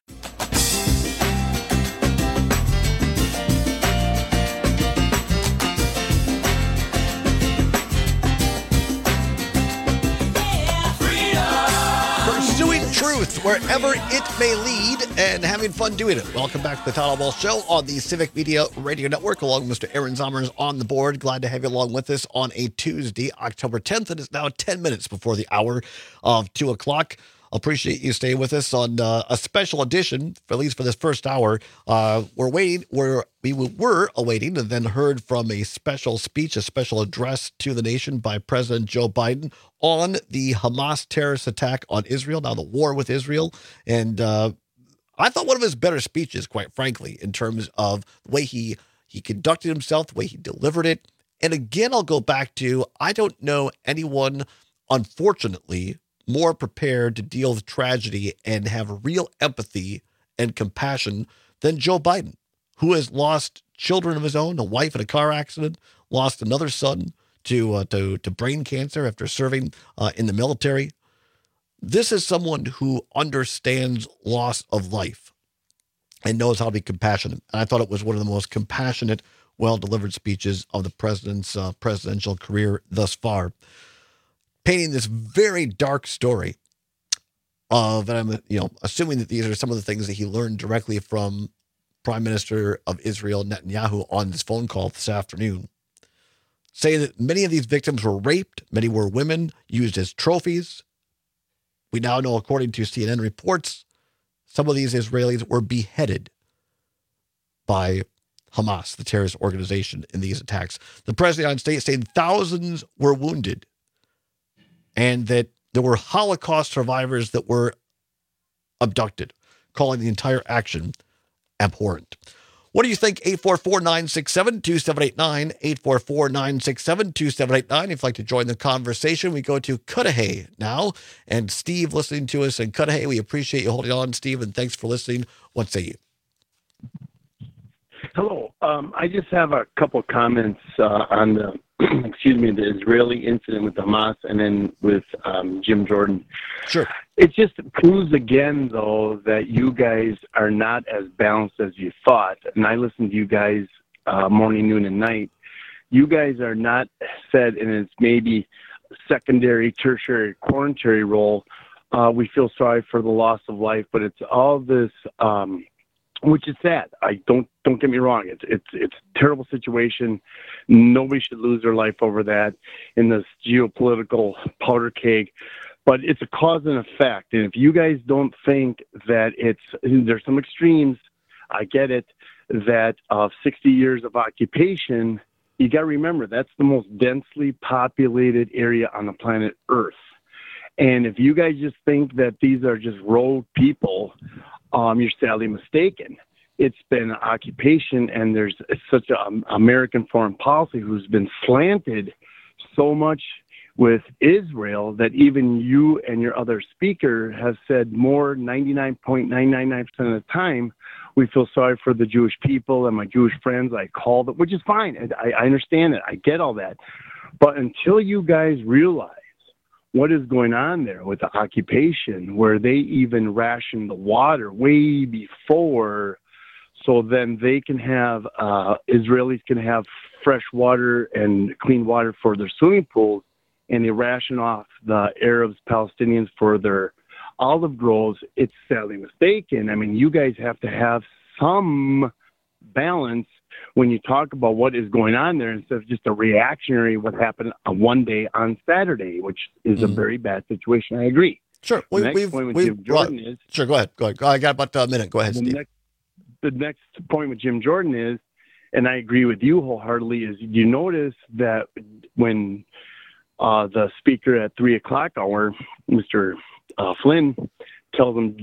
Pursuing truth wherever it may lead and having fun doing it. Welcome back to the Todd Ball Show on the Civic Media Radio Network, along with Mr. Aaron Zommers on the board. Glad to have you along with us on a Tuesday, October 10th. It is now 10 minutes before the hour of 2 o'clock. Appreciate you staying with us on a special edition, at least for this first hour. We were awaiting and then heard from a special speech, a special address to the nation by President Joe Biden on the Hamas terrorist attack on Israel, now the war with Israel. And I thought one of his better speeches, quite frankly, in terms of the way he conducted himself, the way he delivered it. And again, I'll go back to, I don't know anyone, unfortunately, more prepared to deal with tragedy and have real empathy and compassion than Joe Biden, who has lost children of his own, a wife in a car accident, lost another son to brain cancer after serving in the military. This is someone who understands loss of life and knows how to be compassionate. And I thought it was one of the most compassionate, well-delivered speeches of the president's presidential career thus far, painting this very dark story of, and I'm assuming that these are some of the things that he learned directly from Prime Minister of Israel, Netanyahu, on this phone call this afternoon, saying that many of these victims were raped, many were women used as trophies. We now know, according to CNN reports, some of these Israelis were beheaded by Hamas, the terrorist organization, in these attacks. The president of the United States saying thousands were wounded and that there were Holocaust survivors that were abducted, calling the entire action abhorrent. What do you think? 844-967-2789, 844-967-2789. If you'd like to join the conversation, we go to Cudahy now. And Steve listening to us in Cudahy. We appreciate you holding on, Steve, and thanks for listening. What say you? Hello. I just have a couple comments on the the Israeli incident with Hamas and then with Jim Jordan. Sure. It just proves again, though, that you guys are not as balanced as you thought. And I listen to you guys morning, noon, and night. You guys are not said, and it's maybe secondary, tertiary, quaternary role. We feel sorry for the loss of life, but it's all this, which is sad. I don't get me wrong. It's a terrible situation. Nobody should lose their life over that in this geopolitical powder keg. But it's a cause and effect. And if you guys don't think that there's some extremes, I get it, that of 60 years of occupation, you got to remember that's the most densely populated area on the planet Earth. And if you guys just think that these are just rogue people, you're sadly mistaken. It's been an occupation, and there's such an American foreign policy who's been slanted so much with Israel that even you and your other speaker have said more, 99.999% of the time, we feel sorry for the Jewish people and my Jewish friends. I call them, which is fine. I understand it. I get all that. But until you guys realize what is going on there with the occupation, where they even ration the water way before, so then they can have, Israelis can have fresh water and clean water for their swimming pools, and they ration off the Arabs, Palestinians for their olive groves, it's sadly mistaken. I mean, you guys have to have some balance when you talk about what is going on there instead of just a reactionary what happened one day on Saturday, which is a very bad situation. I agree. Sure. Sure, go ahead. I got about a minute. Go ahead, Steve. The next point with Jim Jordan is and I agree with you wholeheartedly, is you notice that when the speaker at 3 o'clock hour, Mr. Flynn, tells him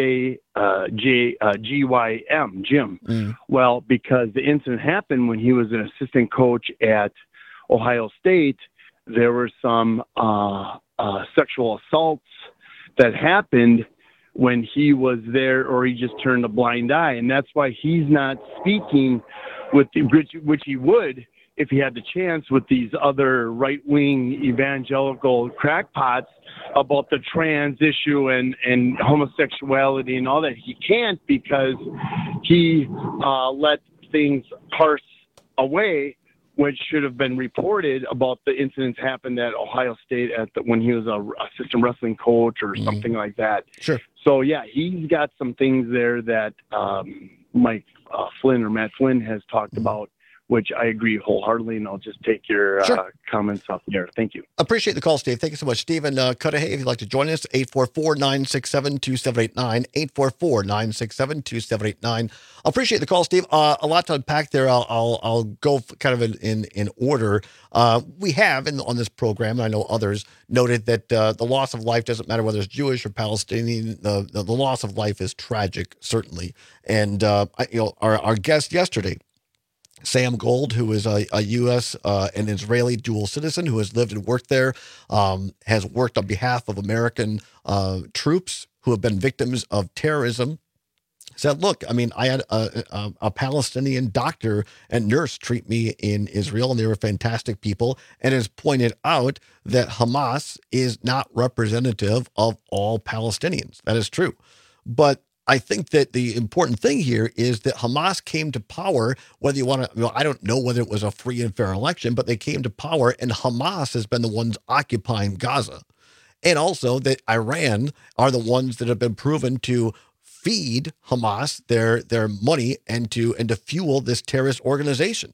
GYM, Jim. Well, because the incident happened when he was an assistant coach at Ohio State, there were some sexual assaults that happened when he was there, or he just turned a blind eye. And that's why he's not speaking with which he would if he had the chance with these other right-wing evangelical crackpots about the trans issue and homosexuality and all that. He can't because he let things parse away, which should have been reported about the incidents happened at Ohio State when he was a assistant wrestling coach or something like that. Sure. So, yeah, he's got some things there that Mike Flynn or Matt Flynn has talked about, which I agree wholeheartedly, and I'll just take your comments off there. Thank you. Appreciate the call, Steve. Thank you so much. Stephen Cudahy, if you'd like to join us, 844-967-2789, 844-967-2789. Appreciate the call, Steve. A lot to unpack there. I'll go kind of in order. We have on this program, I know others, noted that the loss of life doesn't matter whether it's Jewish or Palestinian. The loss of life is tragic, certainly. And our guest yesterday, Sam Gold, who is a U.S. and Israeli dual citizen who has lived and worked there, has worked on behalf of American troops who have been victims of terrorism, said, look, I mean, I had a Palestinian doctor and nurse treat me in Israel, and they were fantastic people, and has pointed out that Hamas is not representative of all Palestinians. That is true. But I think that the important thing here is that Hamas came to power, whether you want to, I don't know whether it was a free and fair election, but they came to power, and Hamas has been the ones occupying Gaza. And also that Iran are the ones that have been proven to feed Hamas their money and to fuel this terrorist organization.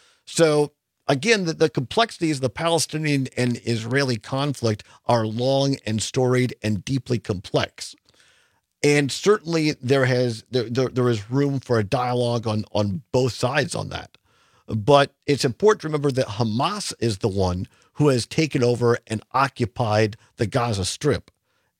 So again, the complexities of the Palestinian and Israeli conflict are long and storied and deeply complex. And certainly there is room for a dialogue on both sides on that. But it's important to remember that Hamas is the one who has taken over and occupied the Gaza Strip.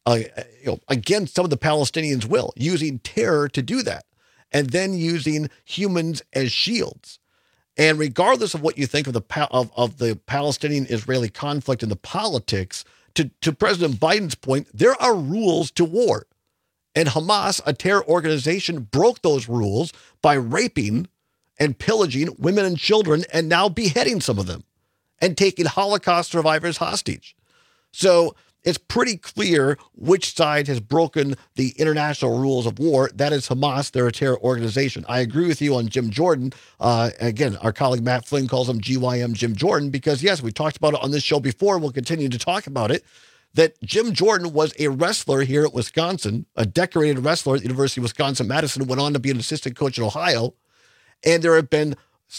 Against some of the Palestinians will, using terror to do that, and then using humans as shields. And regardless of what you think of the Palestinian-Israeli conflict and the politics, to President Biden's point, there are rules to war. And Hamas, a terror organization, broke those rules by raping and pillaging women and children and now beheading some of them and taking Holocaust survivors hostage. So it's pretty clear which side has broken the international rules of war. That is Hamas. They're a terror organization. I agree with you on Jim Jordan. Again, our colleague Matt Flynn calls him GYM Jim Jordan because, yes, we talked about it on this show before. We'll continue to talk about it. That Jim Jordan was a wrestler here at Wisconsin, a decorated wrestler at the University of Wisconsin-Madison, went on to be an assistant coach in Ohio. And there have been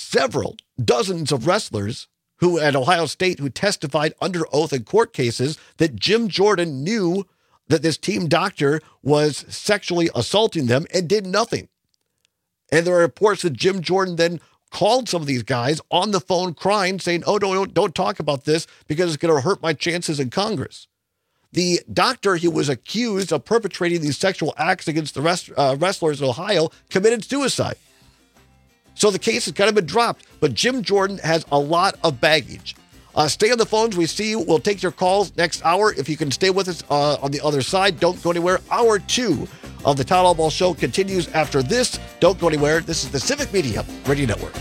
dozens of wrestlers who at Ohio State who testified under oath in court cases that Jim Jordan knew that this team doctor was sexually assaulting them and did nothing. And there are reports that Jim Jordan then called some of these guys on the phone crying, saying, oh, don't talk about this because it's going to hurt my chances in Congress. The doctor who was accused of perpetrating these sexual acts against the wrestlers in Ohio committed suicide. So the case has kind of been dropped, but Jim Jordan has a lot of baggage. Stay on the phones. We see you. We'll take your calls next hour. If you can stay with us on the other side, don't go anywhere. Hour 2 of the Todd Albaugh Show continues after this. Don't go anywhere. This is the Civic Media Radio Network.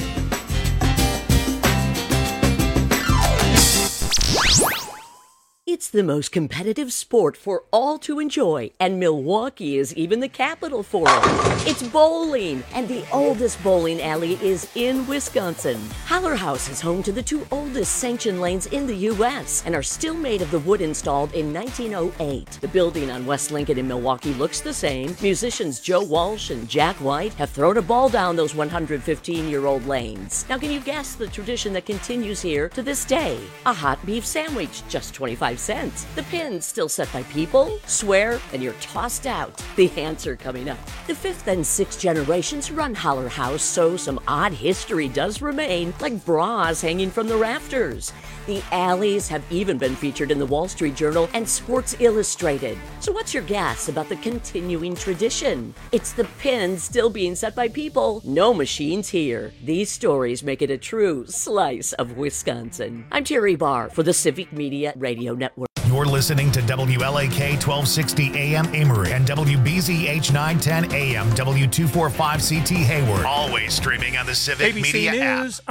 It's the most competitive sport for all to enjoy, and Milwaukee is even the capital for it. It's bowling, and the oldest bowling alley is in Wisconsin. Haller House is home to the 2 oldest sanctioned lanes in the U.S. and are still made of the wood installed in 1908. The building on West Lincoln in Milwaukee looks the same. Musicians Joe Walsh and Jack White have thrown a ball down those 115-year-old lanes. Now, can you guess the tradition that continues here to this day? A hot beef sandwich, just 25 cents. event. The pin's still set by people, swear, and you're tossed out. The answer coming up. The 5th and 6th generations run Holler House, so some odd history does remain, like bras hanging from the rafters. The alleys have even been featured in the Wall Street Journal and Sports Illustrated. So what's your guess about the continuing tradition? It's the pin still being set by people, no machines here. These stories make it a true slice of Wisconsin. I'm Terry Barr for the Civic Media Radio Network. You're listening to WLAK 1260 AM Amory and WBZH 910 AM W245CT Hayward. Always streaming on the Civic ABC Media app. News